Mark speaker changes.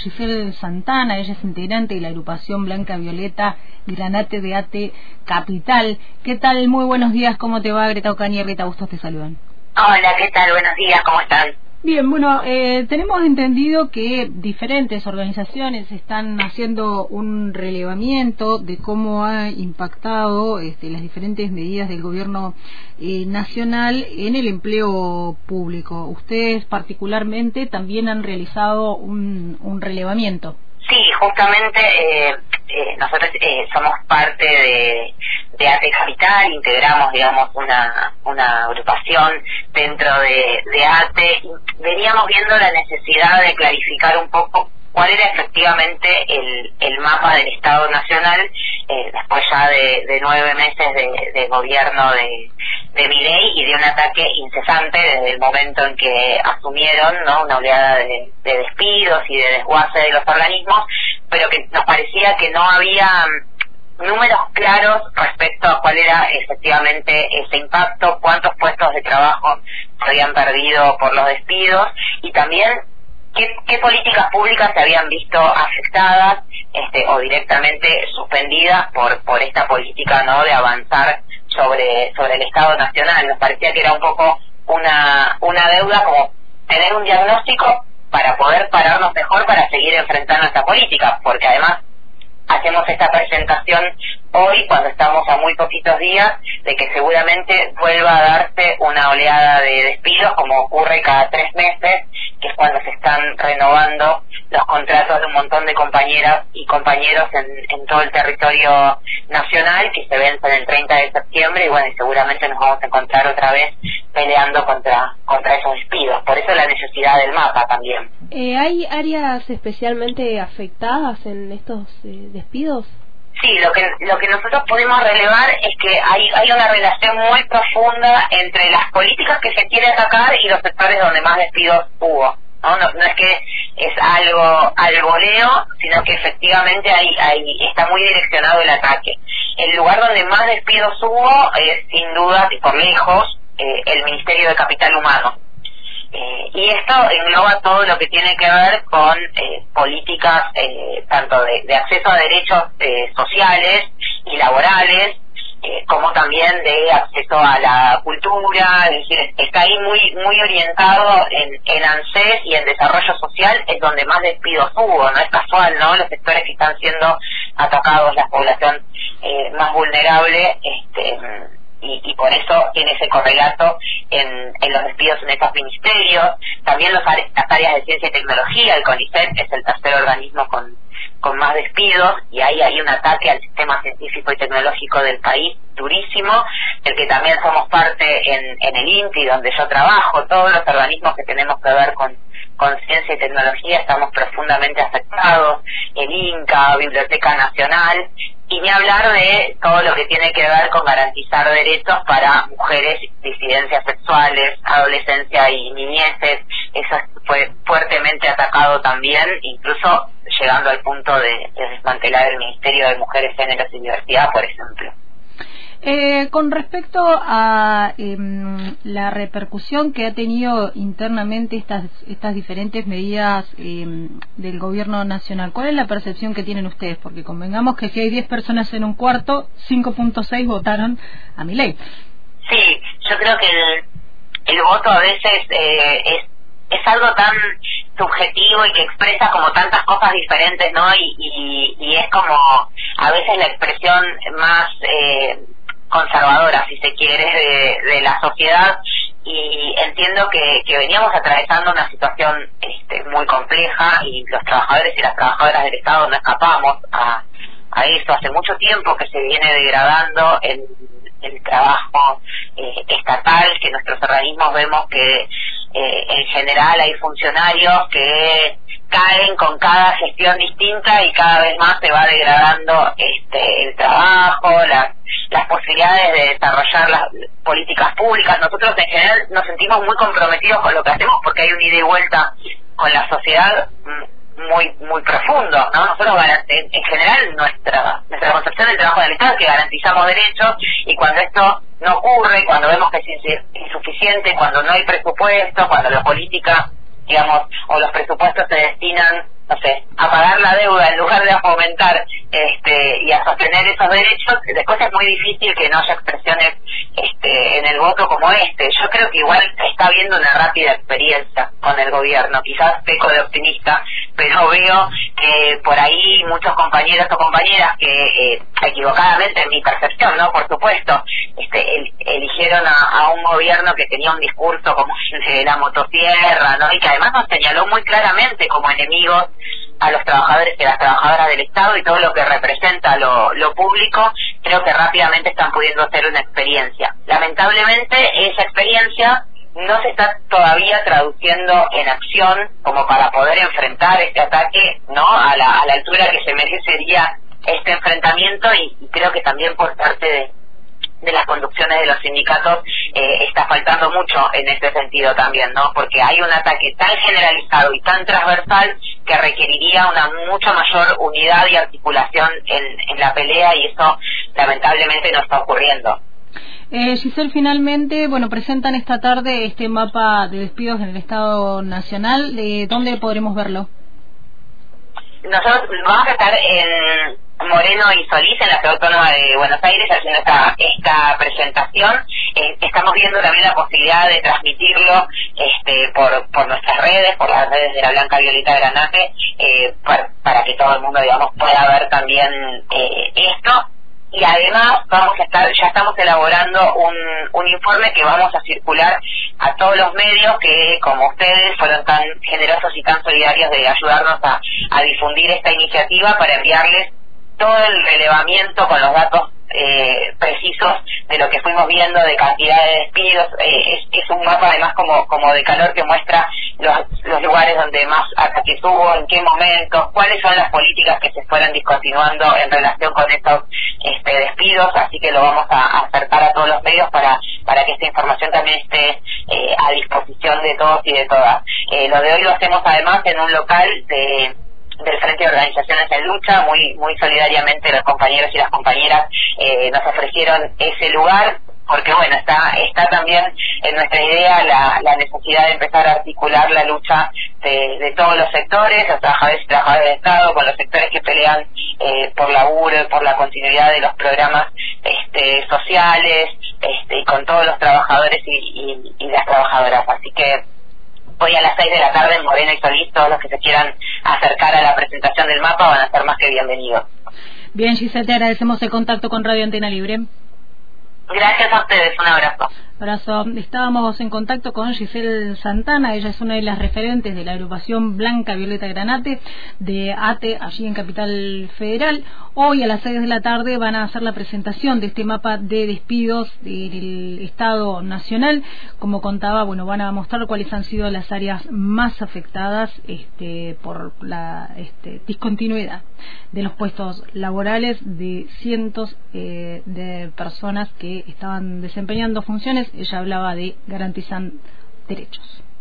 Speaker 1: Giselle Santana, ella es integrante de la agrupación Blanca Violeta Granate de ATE Capital. ¿Qué tal? Muy buenos días, ¿cómo te va? Greta Ocaña y Rita Bustos te saludan.
Speaker 2: Hola, ¿qué tal? Buenos días, ¿cómo están?
Speaker 1: Bien, bueno, tenemos entendido que diferentes organizaciones están haciendo un relevamiento de cómo ha impactado las diferentes medidas del gobierno nacional en el empleo público. Ustedes particularmente también han realizado un relevamiento.
Speaker 2: Sí, justamente nosotros somos parte de ATE Capital, integramos, digamos, una agrupación dentro de ATE. Veníamos viendo la necesidad de clarificar un poco cuál era efectivamente el mapa del Estado Nacional, después ya de 9 meses de gobierno de Milei y de un ataque incesante desde el momento en que asumieron, ¿no?, una oleada de despidos y de desguace de los organismos, pero que nos parecía que no había números claros respecto a cuál era efectivamente ese impacto, cuántos puestos de trabajo se habían perdido por los despidos y también qué políticas públicas se habían visto afectadas o directamente suspendidas por esta política, ¿no?, de avanzar sobre el Estado Nacional. Nos parecía que era un poco una deuda, como tener un diagnóstico para poder pararnos mejor para seguir enfrentando esta política, porque además hacemos esta presentación hoy cuando estamos a muy poquitos días de que seguramente vuelva a darse una oleada de despidos, como ocurre cada 3 meses, que es cuando se están renovando los contratos de un montón de compañeras y compañeros en todo el territorio nacional, que se vencen el 30 de septiembre, y bueno, y seguramente nos vamos a encontrar otra vez peleando contra esos despidos. Por eso la necesidad del mapa también.
Speaker 3: ¿Hay áreas especialmente afectadas en estos despidos?
Speaker 2: Sí, lo que nosotros pudimos relevar es que hay una relación muy profunda entre las políticas que se quiere atacar y los sectores donde más despidos hubo. No es que es algo al voleo, sino que efectivamente está muy direccionado el ataque. El lugar donde más despidos hubo es, sin duda y por lejos, el Ministerio de Capital Humano. Y esto engloba todo lo que tiene que ver con políticas tanto de acceso a derechos sociales y laborales, como también de acceso a la cultura. Es decir, está ahí muy orientado en ANSES y en desarrollo social, es donde más despidos hubo. No es casual, ¿no?, los sectores que están siendo atacados, la población más vulnerable, y por eso tiene ese correlato en los despidos en estos ministerios. También las áreas de ciencia y tecnología, el CONICET es el tercer organismo con más despidos, y ahí hay un ataque al sistema científico y tecnológico del país durísimo, del que también somos parte en el INTI, donde yo trabajo. Todos los organismos que tenemos que ver con ciencia y tecnología estamos profundamente afectados, el INCA, Biblioteca Nacional, y ni hablar de todo lo que tiene que ver con garantizar derechos para mujeres, disidencias sexuales, adolescencia y niñeces. Eso fue fuertemente atacado también, incluso llegando al punto de desmantelar el Ministerio de Mujeres, Géneros y Diversidad, por ejemplo.
Speaker 1: Con respecto a la repercusión que ha tenido internamente estas diferentes medidas del gobierno nacional, ¿cuál es la percepción que tienen ustedes? Porque convengamos que si hay 10 personas en un cuarto, 5.6 votaron a Milei.
Speaker 2: Sí, yo creo que el voto a veces es algo tan subjetivo y que expresa como tantas cosas diferentes, ¿no? Y es como a veces la expresión más conservadora, si se quiere, de la sociedad, y entiendo que veníamos atravesando una situación muy compleja, y los trabajadores y las trabajadoras del Estado no escapamos a eso. Hace mucho tiempo que se viene degradando el trabajo estatal, que nuestros organismos vemos que en general hay funcionarios que caen con cada gestión distinta y cada vez más se va degradando el trabajo, las posibilidades de desarrollar las políticas públicas. Nosotros en general nos sentimos muy comprometidos con lo que hacemos porque hay un ida y vuelta con la sociedad muy profundo, ¿no? Nosotros en general nuestra concepción del trabajo del Estado es que garantizamos derechos, y cuando esto no ocurre, cuando vemos que es insuficiente, cuando no hay presupuesto, cuando la política, digamos, o los presupuestos se destinan, no sé, a pagar la deuda en lugar de a fomentar y a sostener esos derechos, después es muy difícil que no haya expresiones en el voto como este. Yo creo que igual está habiendo una rápida experiencia con el gobierno, quizás peco de optimista, pero veo que por ahí muchos compañeros o compañeras que equivocadamente, en mi percepción, ¿no? Por supuesto, eligieron a un gobierno que tenía un discurso como de la motosierra, ¿no? Y que además nos señaló muy claramente como enemigos a los trabajadores y a las trabajadoras del Estado y todo lo que representa lo público. Creo que rápidamente están pudiendo hacer una experiencia. Lamentablemente esa experiencia no se está todavía traduciendo en acción como para poder enfrentar este ataque, ¿no? A la altura que se merecería este enfrentamiento, y creo que también por parte de las conducciones de los sindicatos está faltando mucho en este sentido también, ¿no? Porque hay un ataque tan generalizado y tan transversal que requeriría una mucho mayor unidad y articulación en la pelea, y eso lamentablemente no está ocurriendo.
Speaker 1: Giselle, finalmente, bueno, presentan esta tarde este mapa de despidos en el Estado Nacional. ¿Dónde podremos verlo?
Speaker 2: Nosotros vamos a estar en Moreno y Solís, en la Ciudad Autónoma de Buenos Aires, haciendo esta presentación. Estamos viendo también la posibilidad de transmitirlo por nuestras redes, por las redes de la Blanca Violeta Granate, para que todo el mundo, digamos, pueda ver también esto. Y además ya estamos elaborando un informe que vamos a circular a todos los medios que, como ustedes, fueron tan generosos y tan solidarios de ayudarnos a difundir esta iniciativa, para enviarles todo el relevamiento con los datos precisos de lo que fuimos viendo de cantidad de despidos. Es un mapa además como de calor, que muestra los lugares donde más ataques hubo, en qué momentos, cuáles son las políticas que se fueron discontinuando en relación con estos despidos, así que lo vamos a acercar a todos los medios para que esta información también esté a disposición de todos y de todas. Lo de hoy lo hacemos además en un local del Frente de Organizaciones en Lucha. Muy solidariamente los compañeros y las compañeras nos ofrecieron ese lugar, porque bueno, está también en nuestra idea la necesidad de empezar a articular la lucha de todos los sectores, los trabajadores y trabajadoras del Estado, con los sectores que pelean por laburo, por la continuidad de los programas sociales, y con todos los trabajadores y las trabajadoras. Así que hoy a las 6 de la tarde en Moreno y Solís, todos los que se quieran acercar a la presentación del mapa van a ser más que bienvenidos.
Speaker 1: Bien, Giselle, te agradecemos el contacto con Radio Antena Libre.
Speaker 2: Gracias a ustedes, un abrazo.
Speaker 1: Abrazo. Estábamos en contacto con Giselle Santana. Ella es una de las referentes de la agrupación Blanca Violeta Granate de ATE, allí en Capital Federal. Hoy a las 6 de la tarde van a hacer la presentación de este mapa de despidos del Estado Nacional. Como contaba, bueno, van a mostrar cuáles han sido las áreas más afectadas por la discontinuidad de los puestos laborales de cientos de personas que estaban desempeñando funciones. Ella hablaba de garantizar derechos.